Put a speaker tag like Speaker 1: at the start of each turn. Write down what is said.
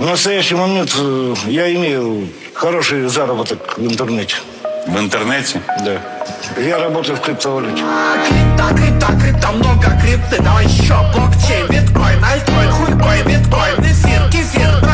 Speaker 1: В настоящий момент я имею хороший заработок в интернете.
Speaker 2: В интернете?
Speaker 1: Да. Я работаю в криптовалюте.
Speaker 3: Крипта, много крипты. Давай еще блокчейн, биткоин, альткоин, хуйкоин, биткоин, эфир, кефир.